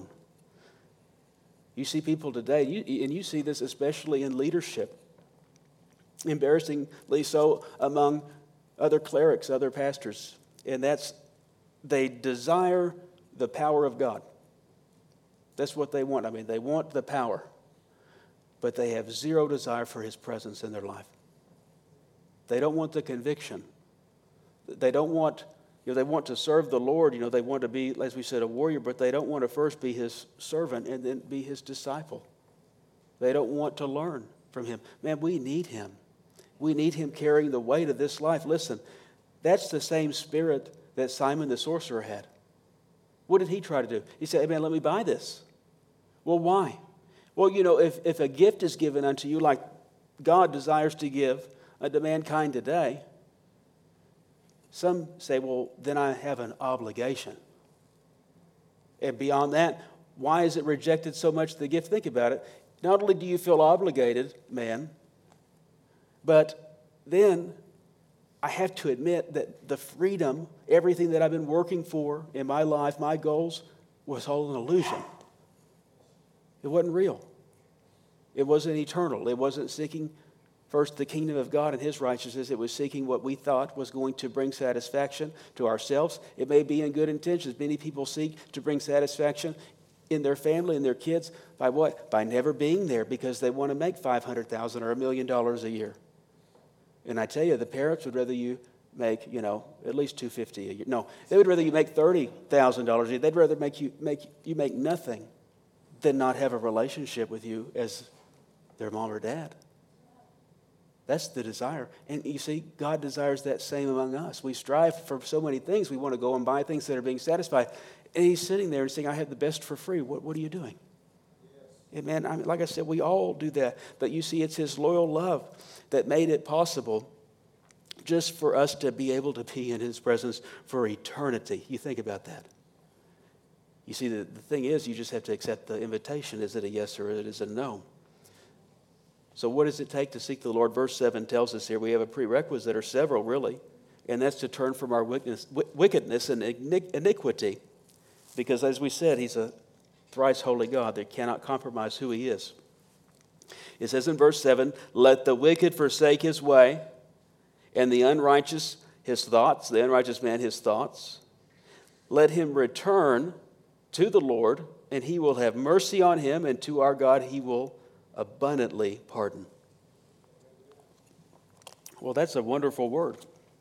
You see people today, you, and you see this especially in leadership, embarrassingly so among other clerics, other pastors, and that's they desire the power of God. That's what they want. I mean, they want the power, but they have zero desire for his presence in their life. They don't want the conviction. They don't want, you know, they want to serve the Lord. You know, they want to be, as we said, a warrior, but they don't want to first be his servant and then be his disciple. They don't want to learn from him. Man, we need him. We need him carrying the weight of this life. Listen, that's the same spirit that Simon the sorcerer had. What did he try to do? He said, hey, man, let me buy this. Well, why? Well, you know, if, if a gift is given unto you like God desires to give unto mankind today, some say, well, then I have an obligation. And beyond that, why is it rejected so much, the gift? Think about it. Not only do you feel obligated, man, but then I have to admit that the freedom, everything that I've been working for in my life, my goals, was all an illusion. It wasn't real. It wasn't eternal. It wasn't seeking first the kingdom of God and his righteousness. It was seeking what we thought was going to bring satisfaction to ourselves. It may be in good intentions. Many people seek to bring satisfaction in their family and their kids by what? By never being there because they want to make five hundred thousand dollars or a million dollars a year. And I tell you, the parents would rather you make, you know, at least two hundred fifty thousand dollars a year. No, they would rather you make thirty thousand dollars a year. They'd rather make you make you make nothing than not have a relationship with you as their mom or dad. That's the desire. And you see, God desires that same among us. We strive for so many things. We want to go and buy things that are being satisfied. And he's sitting there and saying, I have the best for free. What, what are you doing? Yes. And man, I mean, like I said, we all do that. But you see, it's his loyal love that made it possible just for us to be able to be in his presence for eternity. You think about that. You see, the, the thing is, you just have to accept the invitation. Is it a yes or is it a no? So what does it take to seek the Lord? Verse seven tells us here we have a prerequisite, or several really, and that's to turn from our wickedness, wickedness and iniquity. Because as we said, he's a thrice holy God that cannot compromise who he is. It says in verse seven, let the wicked forsake his way, and the unrighteous his thoughts, the unrighteous man his thoughts. Let him return to the Lord, and he will have mercy on him, and to our God he will abundantly pardon. Well, that's a wonderful word.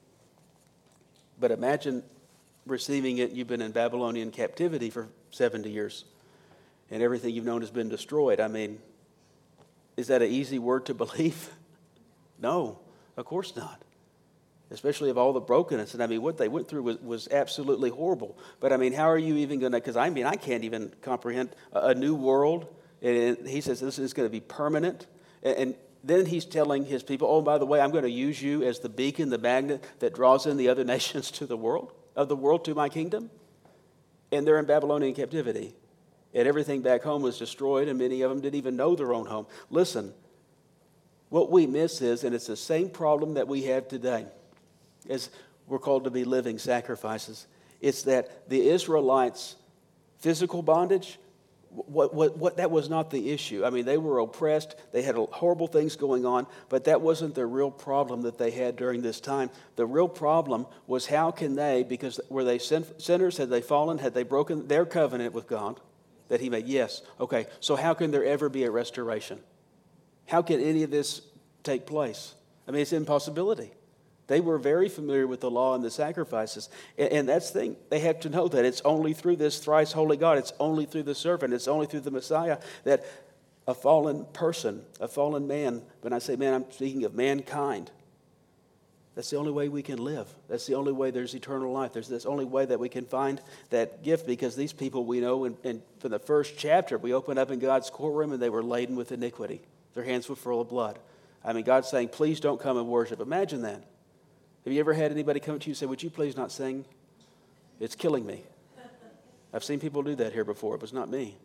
But imagine receiving it. You've been in Babylonian captivity for seventy years, and everything you've known has been destroyed. I mean, is that an easy word to believe? No, of course not. Especially of all the brokenness. And I mean, what they went through was, was absolutely horrible. But I mean, how are you even going to, because I mean, I can't even comprehend a, a new world. And he says this is going to be permanent. And, and then he's telling his people, oh, by the way, I'm going to use you as the beacon, the magnet that draws in the other nations to the world, of the world to my kingdom. And they're in Babylonian captivity. And everything back home was destroyed, and many of them didn't even know their own home. Listen, what we miss is, and it's the same problem that we have today, as we're called to be living sacrifices. It's that the Israelites' physical bondage, what, what, what, that was not the issue. I mean, they were oppressed. They had horrible things going on, but that wasn't the real problem that they had during this time. The real problem was how can they, because were they sin- sinners? Had they fallen? Had they broken their covenant with God that he made? Yes. Okay, so how can there ever be a restoration? How can any of this take place? I mean, it's an impossibility. They were very familiar with the law and the sacrifices. And, and that's the thing. They have to know that it's only through this thrice holy God, it's only through the servant, it's only through the Messiah that a fallen person, a fallen man, when I say man, I'm speaking of mankind. That's the only way we can live. That's the only way there's eternal life. There's this only way that we can find that gift, because these people we know, and, and from the first chapter, we opened up in God's courtroom and they were laden with iniquity. Their hands were full of blood. I mean, God's saying, please don't come and worship. Imagine that. Have you ever had anybody come to you and say, would you please not sing? It's killing me. I've seen people do that here before. It was not me.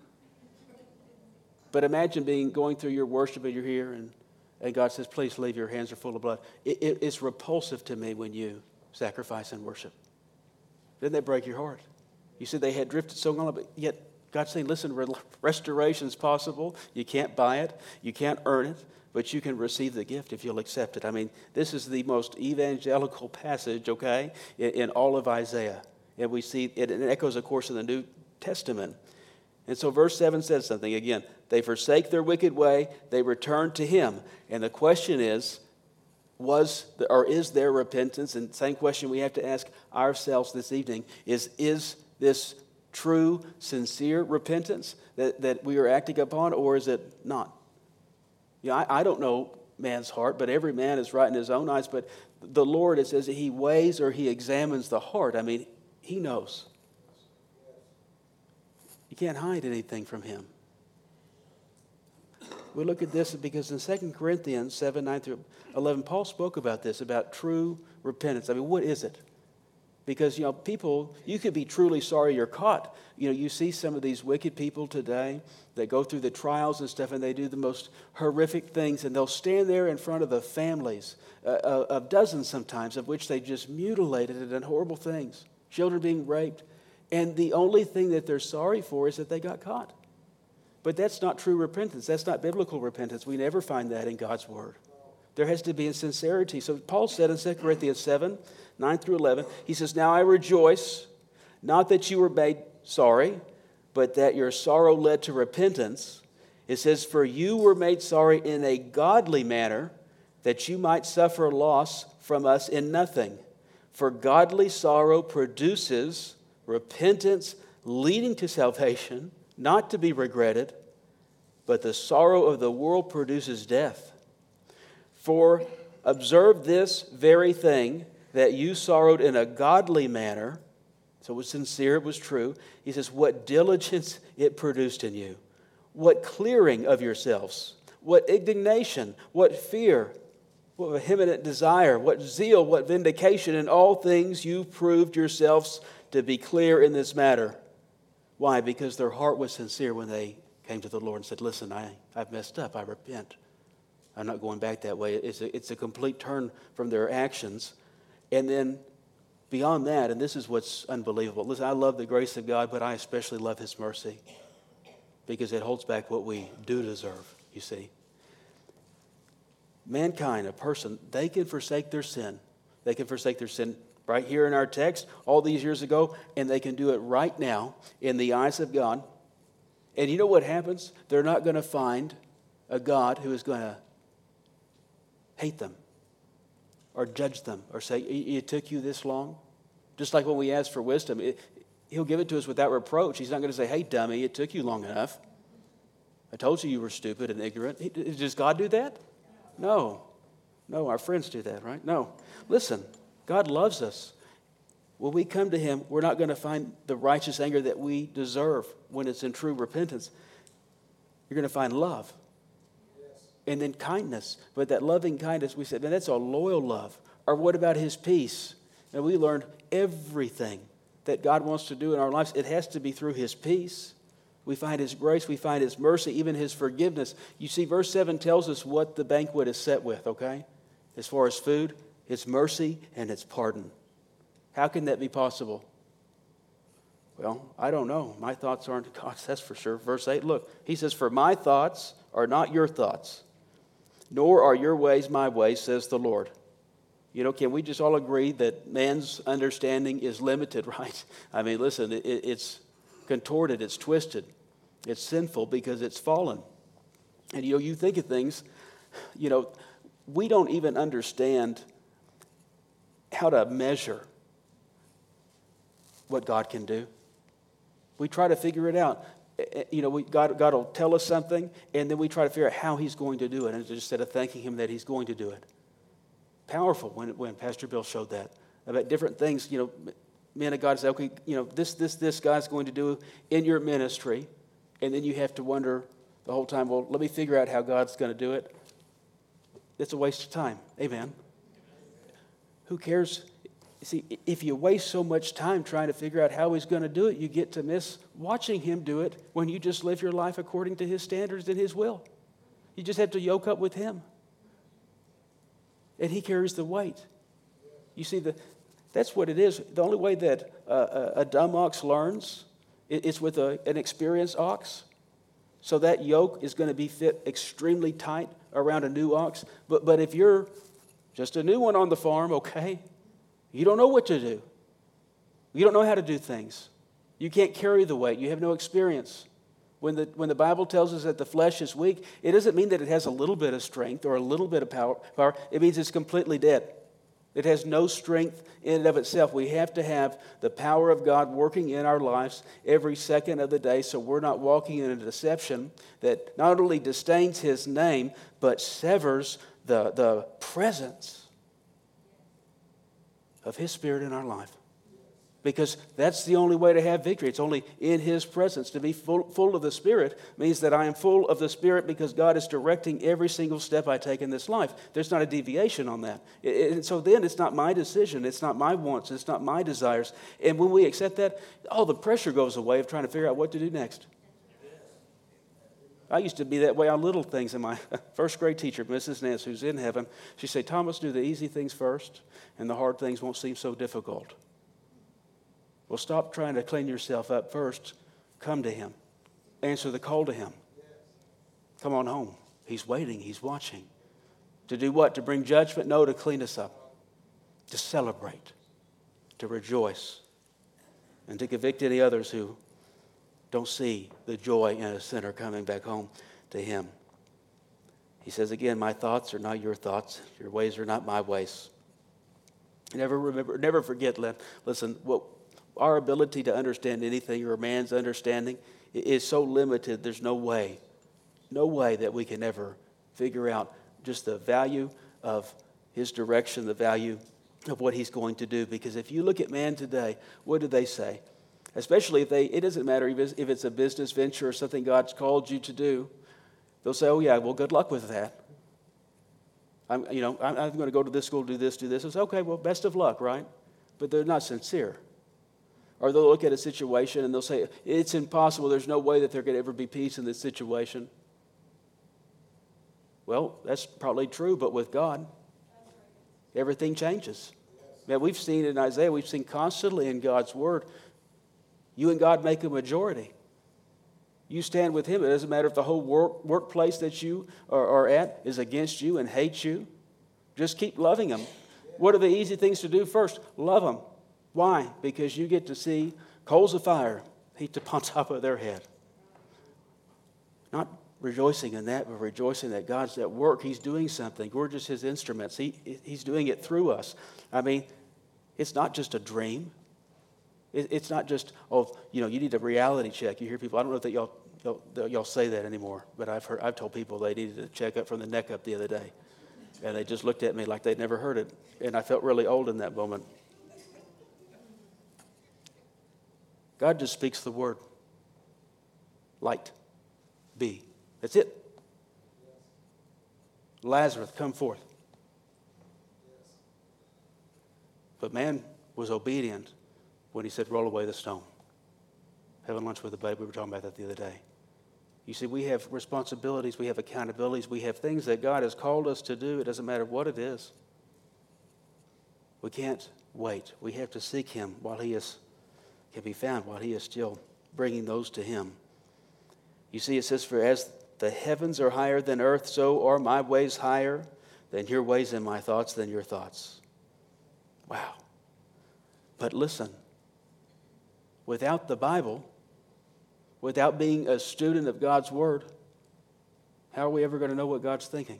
But imagine being going through your worship and you're here and, and God says, please leave, your hands are full of blood. It, it, it's repulsive to me when you sacrifice and worship. Didn't that break your heart? You said they had drifted so long, but yet God's saying, listen, restoration is possible. You can't buy it. You can't earn it. But you can receive the gift if you'll accept it. I mean, this is the most evangelical passage, okay, in, in all of Isaiah. And we see it, it echoes, of course, in the New Testament. And so verse seven says something again. They forsake their wicked way. They return to him. And the question is, was the, or is there repentance? And the same question we have to ask ourselves this evening is, is this true, sincere repentance that, that we are acting upon, or is it not? Yeah, I, I don't know man's heart, but every man is right in his own eyes. But the Lord, it says, he weighs or he examines the heart. I mean, he knows. You can't hide anything from him. We look at this because in Second Corinthians seven, nine through eleven, Paul spoke about this, about true repentance. I mean, what is it? Because, you know, people, you could be truly sorry you're caught. You know, you see some of these wicked people today that go through the trials and stuff, and they do the most horrific things, and they'll stand there in front of the families, uh, of dozens sometimes, of which they just mutilated and done horrible things, children being raped, and the only thing that they're sorry for is that they got caught. But that's not true repentance. That's not biblical repentance. We never find that in God's Word. There has to be a sincerity. So Paul said in Second Corinthians seven, nine through eleven, he says, now I rejoice, not that you were made sorry, but that your sorrow led to repentance. It says, for you were made sorry in a godly manner, that you might suffer loss from us in nothing. For godly sorrow produces repentance leading to salvation, not to be regretted, but the sorrow of the world produces death. For observe this very thing, that you sorrowed in a godly manner. So it was sincere, it was true. He says, what diligence it produced in you. What clearing of yourselves. What indignation. What fear. What vehement desire. What zeal. What vindication. In all things you proved yourselves to be clear in this matter. Why? Because their heart was sincere when they came to the Lord and said, listen, I, I've messed up. I repent. I'm not going back that way. It's a, it's a complete turn from their actions. And then beyond that, and this is what's unbelievable. Listen, I love the grace of God, but I especially love His mercy because it holds back what we do deserve, you see. Mankind, a person, they can forsake their sin. They can forsake their sin right here in our text all these years ago, and they can do it right now in the eyes of God. And you know what happens? They're not going to find a God who is going to hate them or judge them or say, it took you this long? Just like when we ask for wisdom, it, He'll give it to us without reproach. He's not going to say, hey, dummy, it took you long enough. I told you you were stupid and ignorant. Does God do that? No. No, our friends do that, right? No. Listen, God loves us. When we come to Him, we're not going to find the righteous anger that we deserve when it's in true repentance. You're going to find love. And then kindness. But that loving kindness, we said, man, that's a loyal love. Or what about His peace? And we learned everything that God wants to do in our lives. It has to be through His peace. We find His grace. We find His mercy, even His forgiveness. You see, verse seven tells us what the banquet is set with, okay? As far as food, it's mercy and it's pardon. How can that be possible? Well, I don't know. My thoughts aren't God's, that's for sure. Verse eight, look, He says, for my thoughts are not your thoughts, nor are your ways my ways, says the Lord. You know, can we just all agree that man's understanding is limited, right? I mean, listen, it, it's contorted, it's twisted, it's sinful because it's fallen. And, you know, you think of things, you know, we don't even understand how to measure what God can do. We try to figure it out. You know, we, God, God will tell us something, and then we try to figure out how He's going to do it, and instead of thanking Him that He's going to do it. Powerful when, when Pastor Bill showed that about different things. You know, men of God say, okay, you know, this, this, this God's going to do in your ministry, and then you have to wonder the whole time, well, let me figure out how God's going to do it. It's a waste of time. Amen. Who cares? See, if you waste so much time trying to figure out how He's going to do it, you get to miss watching Him do it when you just live your life according to His standards and His will. You just have to yoke up with Him. And He carries the weight. You see, the, that's what it is. The only way that uh, a, a dumb ox learns is with a, an experienced ox. So that yoke is going to be fit extremely tight around a new ox. But, but if you're just a new one on the farm, okay, you don't know what to do. You don't know how to do things. You can't carry the weight. You have no experience. When the, when the Bible tells us that the flesh is weak, it doesn't mean that it has a little bit of strength or a little bit of power. power. It means it's completely dead. It has no strength in and of itself. We have to have the power of God working in our lives every second of the day so we're not walking in a deception that not only disdains His name, but severs the, the presence of His Spirit in our life. Because that's the only way to have victory. It's only in His presence. To be full, full of the Spirit means that I am full of the Spirit because God is directing every single step I take in this life. There's not a deviation on that. And so then it's not my decision. It's not my wants. It's not my desires. And when we accept that, all the pressure goes away of trying to figure out what to do next. I used to be that way on little things. And my first grade teacher, Missus Nance, who's in heaven, she'd say, Thomas, do the easy things first, and the hard things won't seem so difficult. Well, stop trying to clean yourself up first. Come to Him. Answer the call to Him. Come on home. He's waiting. He's watching. To do what? To bring judgment? No, to clean us up. To celebrate. To rejoice. And to convict any others who don't see the joy in a sinner coming back home to Him. He says again, my thoughts are not your thoughts. Your ways are not my ways. Never remember, never forget, listen, what our ability to understand anything or man's understanding is so limited, there's no way no way that we can ever figure out just the value of his direction, the value of what he's going to do. Because if you look at man today, what do they say? Especially if they, it doesn't matter if it's a business venture or something God's called you to do. They'll say, oh yeah, well, good luck with that. I'm, you know, I'm, I'm going to go to this school, do this, do this. It's okay, well, best of luck, right? But they're not sincere. Or they'll look at a situation and they'll say, it's impossible. There's no way that there could ever be peace in this situation. Well, that's probably true, but with God, everything changes. Man, we've seen in Isaiah, we've seen constantly in God's word, you and God make a majority. You stand with him. It doesn't matter if the whole work, workplace that you are, are at is against you and hates you. Just keep loving them. What are the easy things to do first? Love them. Why? Because you get to see coals of fire heaped upon top of their head. Not rejoicing in that, but rejoicing that God's at work. He's doing something. We're just his instruments. He, he's doing it through us. I mean, it's not just a dream. It, it's not just, oh, you know, you need a reality check. You hear people, I don't know if that y'all, y'all, y'all say that anymore, but I've heard, I've told people they needed a checkup from the neck up the other day. And they just looked at me like they'd never heard it. And I felt really old in that moment. God just speaks the word. Light. Be. That's it. Lazarus, come forth. But man was obedient when he said, roll away the stone. Having lunch with the babe, we were talking about that the other day. You see, we have responsibilities, we have accountabilities, we have things that God has called us to do. It doesn't matter what it is. We can't wait. We have to seek him while he is can be found, while he is still bringing those to him. You see, it says, for as the heavens are higher than earth, so are my ways higher than your ways, and my thoughts than your thoughts. Wow. But listen, without the Bible, without being a student of God's word, how are we ever going to know what God's thinking?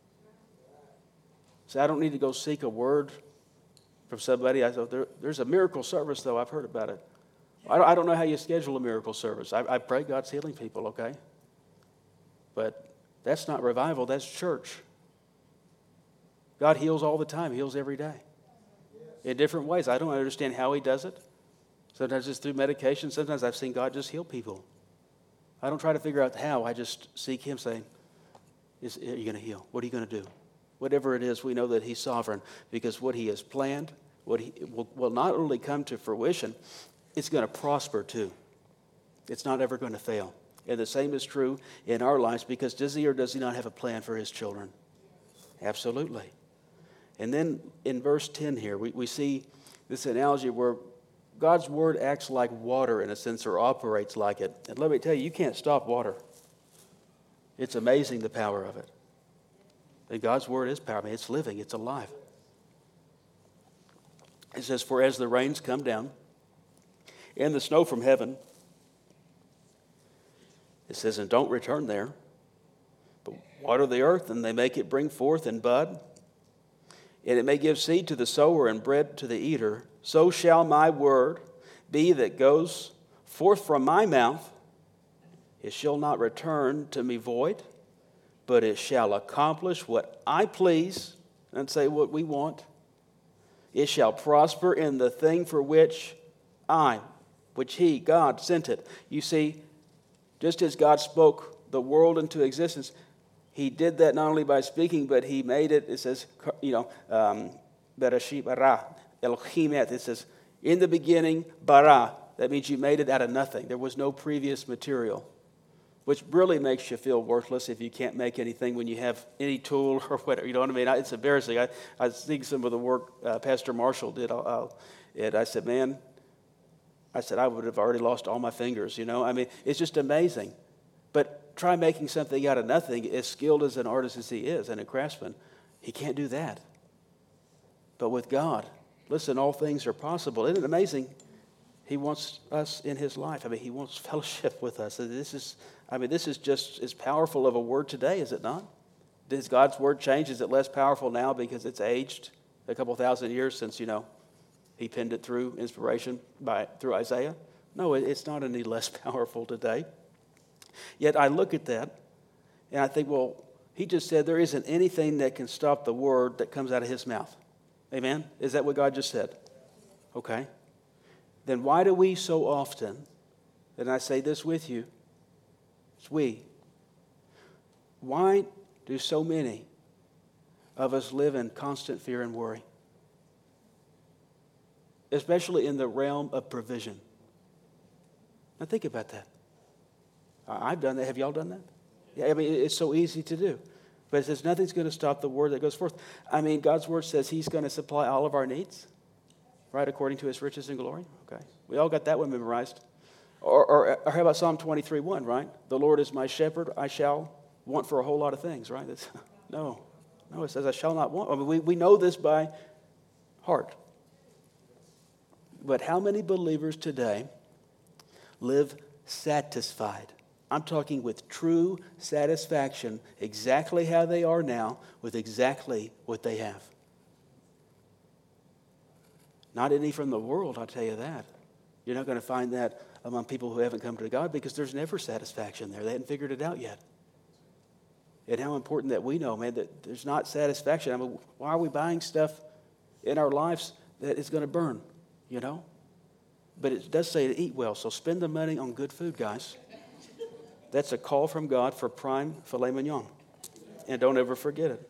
So I don't need to go seek a word from somebody. I thought there, there's a miracle service, though. I've heard about it. I don't, I don't know how you schedule a miracle service. I, I pray God's healing people, okay? But that's not revival. That's church. God heals all the time. He heals every day in different ways. I don't understand how he does it. Sometimes it's through medication. Sometimes I've seen God just heal people. I don't try to figure out how. I just seek him saying, is, are you going to heal? What are you going to do? Whatever it is, we know that he's sovereign because what he has planned, what he will, will not only come to fruition, it's going to prosper too. It's not ever going to fail. And the same is true in our lives because does he or does he not have a plan for his children? Absolutely. And then in verse ten here, we, we see this analogy where God's word acts like water in a sense or operates like it. And let me tell you, you can't stop water. It's amazing the power of it. And God's word is power. I mean, it's living. It's alive. It says, for as the rains come down and the snow from heaven, it says, and don't return there, but water the earth and they make it bring forth and bud, and it may give seed to the sower and bread to the eater, so shall my word be that goes forth from my mouth. It shall not return to me void, but it shall accomplish what I please, and say what we want. It shall prosper in the thing for which I, which he, God, sent it. You see, just as God spoke the world into existence, he did that not only by speaking, but he made it, it says, you know, um, Bereshit bara, Elohim et. It says, in the beginning, bara. That means you made it out of nothing. There was no previous material, which really makes you feel worthless if you can't make anything when you have any tool or whatever. You know what I mean? It's embarrassing. I, I was thinking some of the work uh, Pastor Marshall did, uh, and I said, man, I said, I would have already lost all my fingers, you know? I mean, it's just amazing. But try making something out of nothing. As skilled as an artist as he is and a craftsman, he can't do that. But with God, listen, all things are possible. Isn't it amazing? He wants us in his life. I mean, he wants fellowship with us. This is, I mean, this is just as powerful of a word today, is it not? Does God's word change? Is it less powerful now because it's aged a couple thousand years since, you know, he penned it through inspiration by through Isaiah? No, it's not any less powerful today. Yet I look at that And I think, well, he just said there isn't anything that can stop the word that comes out of his mouth. Amen? Is that what God just said? Okay. Then why do we so often, and I say this with you, it's we, why do so many of us live in constant fear and worry? Especially in the realm of provision. Now think about that. I've done that. Have y'all done that? Yeah, I mean, it's so easy to do. But it says nothing's going to stop the word that goes forth. I mean, God's word says he's going to supply all of our needs, right, according to his riches and glory. Okay. We all got that one memorized. Or, or, or how about Psalm twenty-three one, right? The Lord is my shepherd, I shall want for a whole lot of things, right? That's, no. No, it says I shall not want. I mean, we, we know this by heart. But how many believers today live satisfied? I'm talking with true satisfaction, exactly how they are now, with exactly what they have. Not any from the world, I'll tell you that. You're not going to find that among people who haven't come to God, because there's never satisfaction there. They hadn't figured it out yet. And how important that we know, man, that there's not satisfaction. I mean, why are we buying stuff in our lives that is going to burn, you know? But it does say to eat well, so spend the money on good food, guys. That's a call from God for prime filet mignon. And don't ever forget it.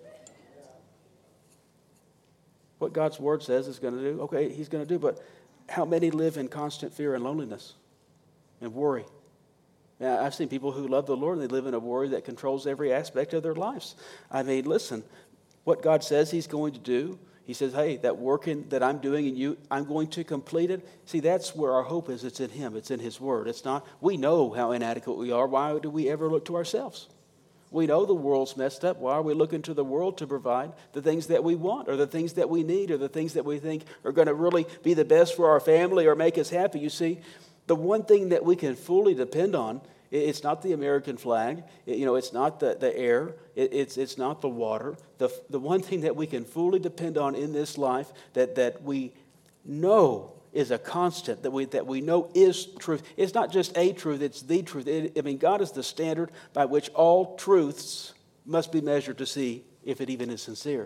What God's word says is going to do, okay, he's going to do, but how many live in constant fear and loneliness and worry? Now, I've seen people who love the Lord and they live in a worry that controls every aspect of their lives. I mean, listen, what God says he's going to do, he says, hey, that work in, that I'm doing in you, I'm going to complete it. See, that's where our hope is. It's in him. It's in his word. It's not, we know how inadequate we are. Why do we ever look to ourselves? We know the world's messed up. Why are we looking to the world to provide the things that we want, or the things that we need, or the things that we think are going to really be the best for our family or make us happy? You see, the one thing that we can fully depend on, it's not the American flag. It, you know, it's not the, the air. It, it's, it's not the water. The, the one thing that we can fully depend on in this life that, that we know is a constant, that we, that we know is truth. It's not just a truth, it's the truth. It, I mean, God is the standard by which all truths must be measured to see if it even is sincere.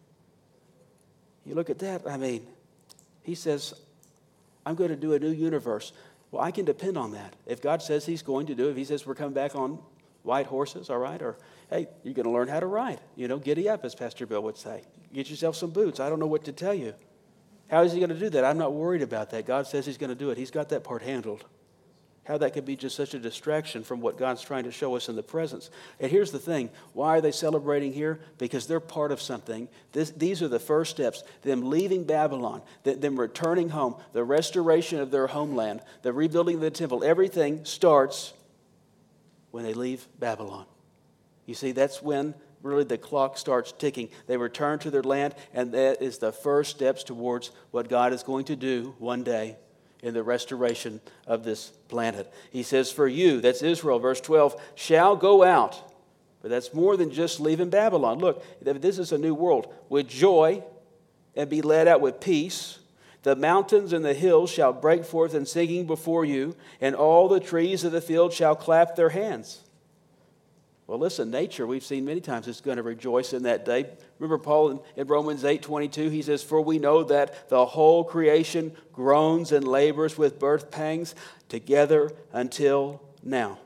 You look at that, I mean, he says, I'm going to do a new universe. Well, I can depend on that. If God says he's going to do it, if he says we're coming back on white horses, all right, or, hey, you're going to learn how to ride. You know, giddy up, as Pastor Bill would say. Get yourself some boots. I don't know what to tell you. How is he going to do that? I'm not worried about that. God says he's going to do it. He's got that part handled. How that could be just such a distraction from what God's trying to show us in the presence. And here's the thing. Why are they celebrating here? Because they're part of something. This, these are the first steps. Them leaving Babylon, them returning home, the restoration of their homeland, the rebuilding of the temple. Everything starts when they leave Babylon. You see, that's when really the clock starts ticking. They return to their land, and that is the first steps towards what God is going to do one day in the restoration of this planet. He says, for you, that's Israel, verse twelve, shall go out. But that's more than just leaving Babylon. Look, this is a new world. With joy and be led out with peace. The mountains and the hills shall break forth in singing before you, and all the trees of the field shall clap their hands. Well, listen, nature, we've seen many times, is going to rejoice in that day. Remember Paul in, in Romans eight twenty-two, he says, for we know that the whole creation groans and labors with birth pangs together until now.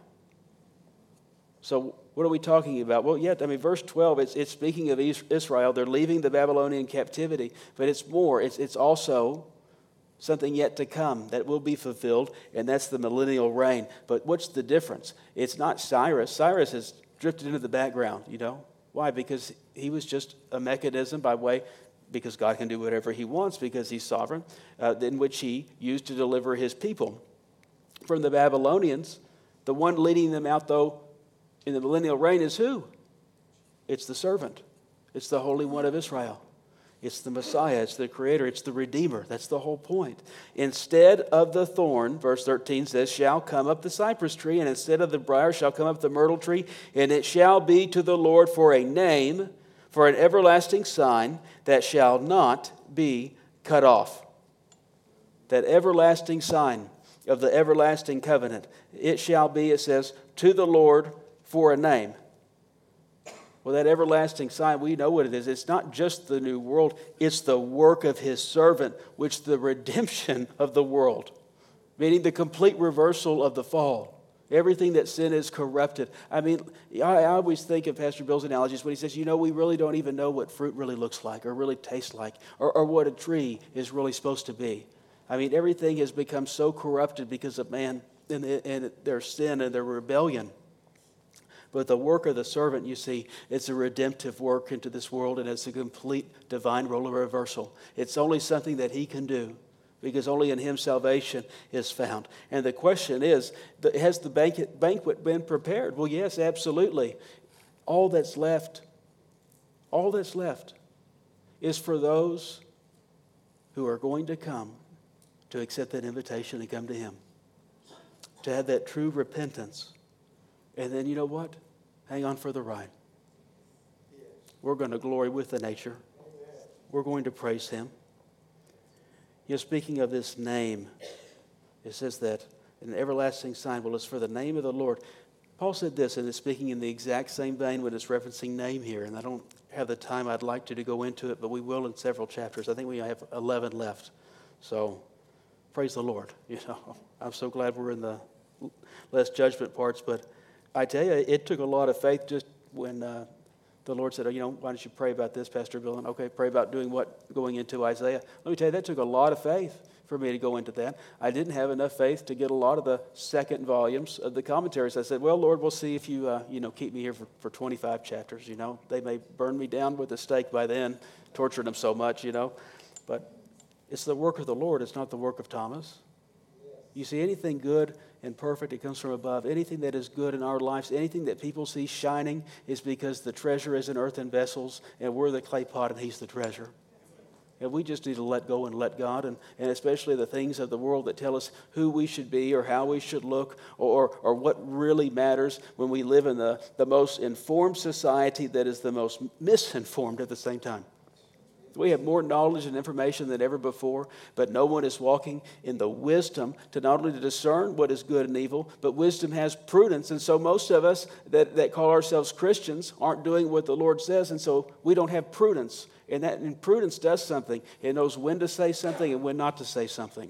So what are we talking about? Well, yeah, I mean, verse twelve, it's, it's speaking of Israel. They're leaving the Babylonian captivity, but it's more. It's, it's also something yet to come that will be fulfilled, and that's the millennial reign. But what's the difference? It's not Cyrus. Cyrus has drifted into the background, you know. Why? Because he was just a mechanism by way, because God can do whatever he wants because he's sovereign, uh, in which he used to deliver his people from the Babylonians. The one leading them out, though, in the millennial reign is who? It's the servant. It's the Holy One of Israel. It's the Messiah. It's the Creator. It's the Redeemer. That's the whole point. Instead of the thorn, verse thirteen says, shall come up the cypress tree, and instead of the briar shall come up the myrtle tree, and it shall be to the Lord for a name, for an everlasting sign that shall not be cut off. That everlasting sign of the everlasting covenant. It shall be, it says, to the Lord for a name. Well, that everlasting sign, we know what it is. It's not just the new world. It's the work of his servant, which the redemption of the world, meaning the complete reversal of the fall. Everything that sin is corrupted. I mean, I, I always think of Pastor Bill's analogies when he says, you know, we really don't even know what fruit really looks like or really tastes like or, or what a tree is really supposed to be. I mean, everything has become so corrupted because of man and, and their sin and their rebellion. But the work of the servant, you see, it's a redemptive work into this world, and it's a complete divine role of reversal. It's only something that he can do, because only in him salvation is found. And the question is, has the banquet, banquet been prepared? Well, yes, absolutely. All that's left, all that's left is for those who are going to come to accept that invitation and come to him, to have that true repentance. And then, you know what? Hang on for the ride. We're going to glory with the nature. We're going to praise him. You know, speaking of this name, it says that an everlasting sign, well, it's for the name of the Lord. Paul said this, and it's speaking in the exact same vein when it's referencing name here. And I don't have the time I'd like to to go into it, but we will in several chapters. I think we have eleven left. So, praise the Lord. You know, I'm so glad we're in the less judgment parts, but I tell you, it took a lot of faith just when uh, the Lord said, oh, you know, why don't you pray about this, Pastor Bill? And okay, pray about doing what? Going into Isaiah. Let me tell you, that took a lot of faith for me to go into that. I didn't have enough faith to get a lot of the second volumes of the commentaries. I said, well, Lord, we'll see if you, uh, you know, keep me here for, for twenty-five chapters, you know. They may burn me down with a stake by then, tortured them so much, you know. But it's the work of the Lord. It's not the work of Thomas. You see, anything good and perfect, it comes from above. Anything that is good in our lives, anything that people see shining is because the treasure is in earthen vessels, and we're the clay pot and he's the treasure. And we just need to let go and let God, and, and especially the things of the world that tell us who we should be or how we should look or, or what really matters when we live in the, the most informed society that is the most misinformed at the same time. We have more knowledge and information than ever before, but no one is walking in the wisdom to not only to discern what is good and evil, but wisdom has prudence. And so most of us that, that call ourselves Christians aren't doing what the Lord says, and so we don't have prudence. And that and prudence does something. It knows when to say something and when not to say something.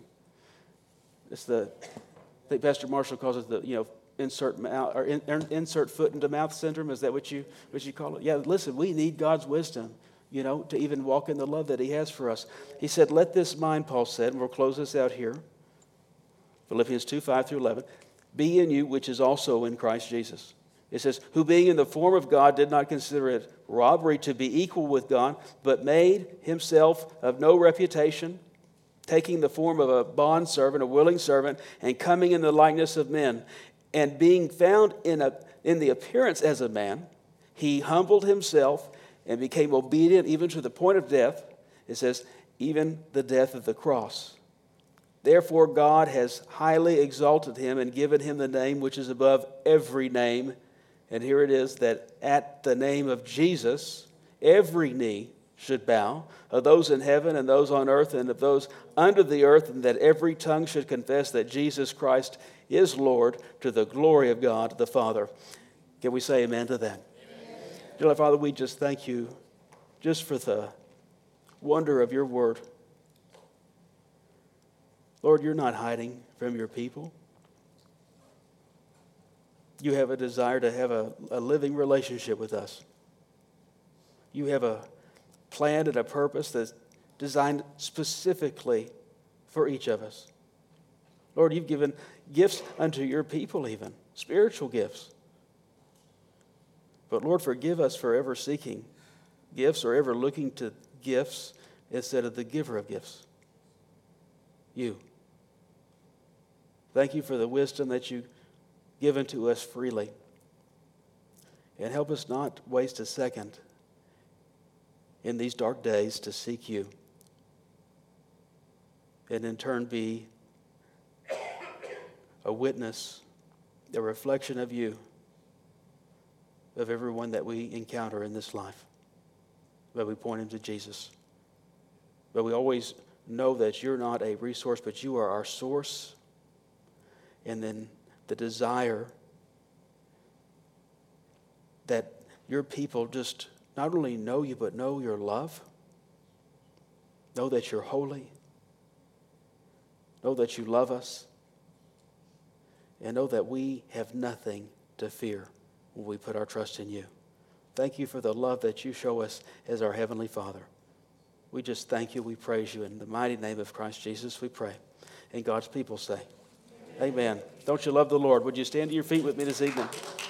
It's the, I think Pastor Marshall calls it the, you know, insert mouth or in, insert foot into mouth syndrome. Is that what you what you call it? Yeah, listen, we need God's wisdom, you know, to even walk in the love that he has for us. He said, let this mind, Paul said, and we'll close this out here. Philippians two, five through eleven, be in you, which is also in Christ Jesus. It says, who being in the form of God did not consider it robbery to be equal with God, but made himself of no reputation, taking the form of a bondservant, a willing servant, and coming in the likeness of men. And being found in, a, in the appearance as a man, he humbled himself and became obedient even to the point of death. It says, even the death of the cross. Therefore God has highly exalted him and given him the name which is above every name. And here it is, that at the name of Jesus, every knee should bow, of those in heaven and those on earth and of those under the earth, and that every tongue should confess that Jesus Christ is Lord, to the glory of God the Father. Can we say amen to that? Amen. Dear Father, we just thank you just for the wonder of your word. Lord, you're not hiding from your people. You have a desire to have a, a living relationship with us. You have a plan and a purpose that's designed specifically for each of us. Lord, you've given gifts unto your people even, spiritual gifts. But Lord, forgive us for ever seeking gifts or ever looking to gifts instead of the giver of gifts, you. Thank you for the wisdom that you given to us freely. And help us not waste a second in these dark days to seek you. And in turn be a witness, a reflection of you, of everyone that we encounter in this life. But we point him to Jesus. But we always know that you're not a resource, but you are our source. And then the desire that your people just not only know you, but know your love. Know that you're holy. Know that you love us. And know that we have nothing to fear when we put our trust in you. Thank you for the love that you show us as our Heavenly Father. We just thank you. We praise you. In the mighty name of Christ Jesus, we pray. And God's people say, amen. Don't you love the Lord? Would you stand to your feet with me this evening?